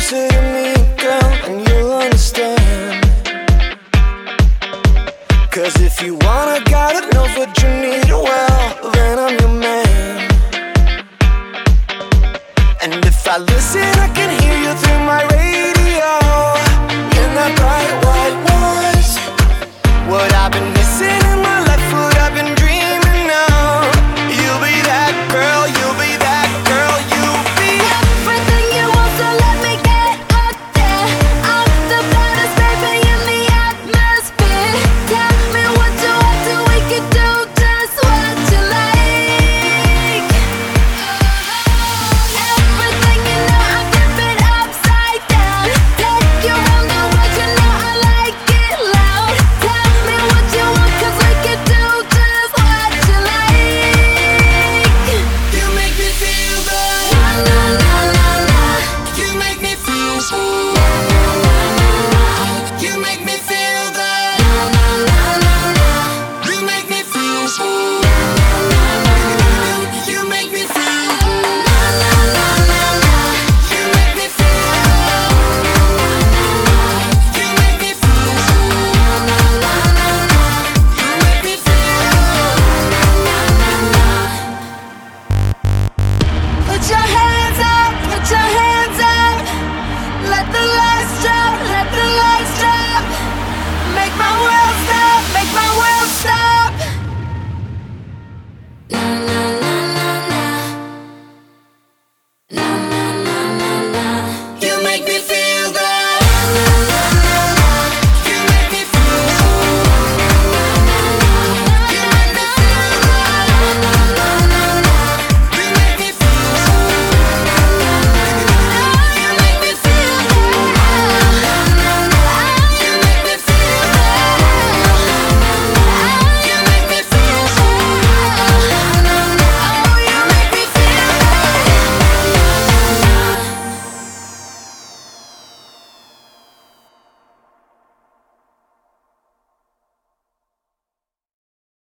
closer to me, girl, and you'll understand. 'Cause if you want a guy that knows what you need, well, then I'm your man. And if I listen, I can hear you through my radio. In that bright white noise, what I've been missing in my life, what I've been dreaming of. You'll be that girl, you'll be that girl, you'll be everything you want, so let me get out there. I'm the baddest baby in the atmosphere. Tell me what you want, so we can do just what you like. Everything you know, I flip it upside down. Take you around the world, you know I like it loud. Tell me what you want, 'cause we can do just what you like. You make me feel good. La la la la la. You make me feel so